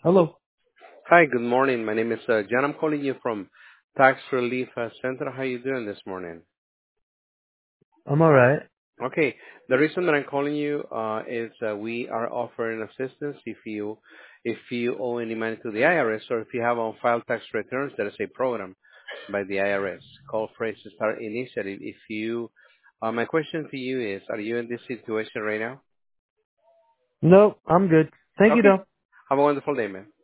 Hello. Hi, good morning. My name is John. I'm calling you from Tax Relief Center. How you doing this morning? I'm alright. Okay, the reason that I'm calling you is we are offering assistance if you owe any money to the IRS or if you have on file tax returns. There is a program by the IRS called Phrase Start Initiative. My question to you is, are you in this situation right now? No, I'm good. Thank you Okay, though. have a wonderful day, man.